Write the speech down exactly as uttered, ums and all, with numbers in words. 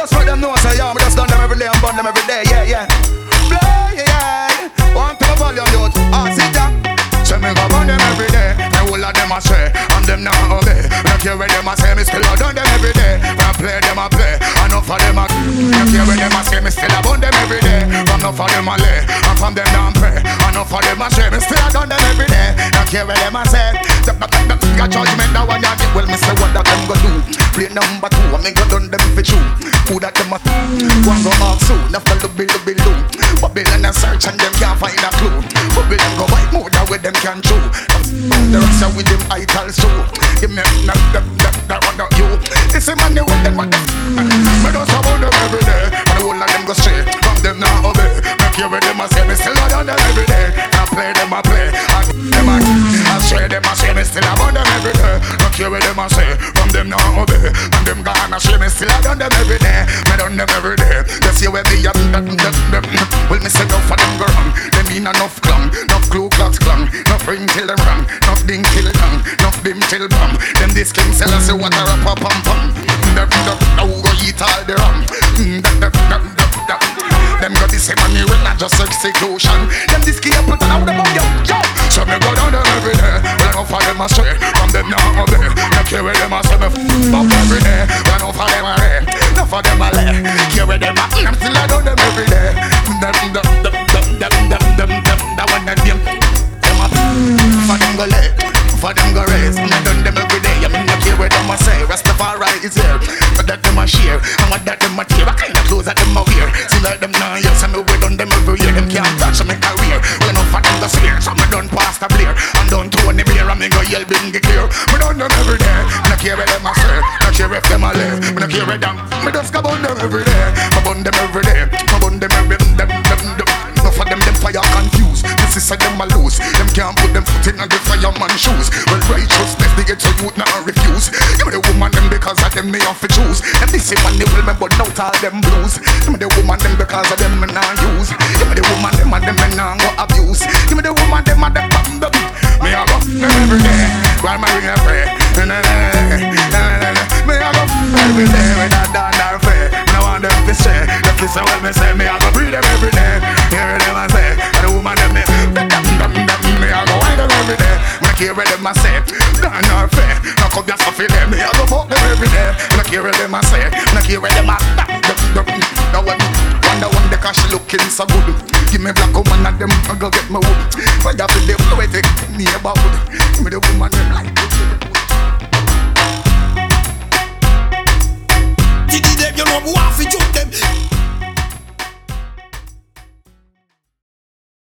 just let them know, say, yeah, me just done them every day and burn them every day, yeah, yeah. Play, yeah. One to the volume, youth. Ah, sit down. Say me go burn them every day. And all of them a say, and them not obey. Don't care where them a say, me still a done them every day. When I play them a play, and enough of them a. Don't care where them a say, me still a burn them every day. From enough of them a lay, and from them down pray. Enough of them a say, me still a done them every day. Don't care where them a say. Got judgment that one you get. Well, me say what that them go do. Play number two, I me go done them for true. Who that them a one go off soon. After the bill, the bill do. Babylon a search and them can't find a clue. Babylon go white more than with them can chew. The rest are with them itals too. Give me that, that, that, that one not you. This is money with them what the me just about them every day. And the whole of them go straight. From them now obey. Make you with them a say me still a done them every day. I play them a play. I them a I say them a say me still about them every day. Make you with them a say. From them now obey. And them gonna say me still a done them every day. Me done them every day. They see where me up them them them. Well me say no for them go wrong. Them in enough clown. Enough glue clocks clown. Enough ring till them wrong. Enough ding till down. Enough dim till bum. Them this king sell us a water up a pum pum. Them them now go eat all the rum. Them them them them them got this same money with not just execution. Them this key up and out them up yo yo. So me go down them every day. Well enough of them a stray. From them now obey. Don't care where them a say me f*** up every day. Well enough of them a lay. Enough of them a lay. Care where them a I'm still a down them every day. Them them them them them them them them that one that them. Them a for them go lay. For them go raise. Me done them every day. I mean not care where them a say. Rastafari is here. But that them a share. And what that them a tear. What kind of clothes that them a wear. See like them now yes. And me we done them every year. Them can't touch my career. Well enough for them go swear. So me done past a Blair. And done Tony Blair. And me go yell bingy clear. Me done them every day. Me not care where them a say. Not care if them a live. Me not care where them. Me just go burn them every day. Me burn them every day. Me burn them every them them them them. Enough of them them fire confused. This is a them a lose. Them can't put them foot in the fireman shoes. Well righteousness they get so youth not refuse. Give me the woman them because of them me off to choose. And this is man they will me but out all them blues. Give me the woman them because of them me not use. Give me the woman them and them me not go abuse. Give me the woman them and them bam bam. Me a go them every day while my ring a pray. Me a go every day when I down there fair. No one them to say. The kiss and what me say. Me a go breathe them every day. Hear them I say. And the woman them me dum dum dum. Me a go wind them every day. Me care where them a say. Down there fair. No come just for them. Me a go fuck them every day. Me care where them a say. Me care where them a dum dum. No one wonder one the cash looking so good. Give me black woman and them I go get my wood. But you feel the poetic me about wood. Give me the woman them like Did them, you know, who have to shoot them.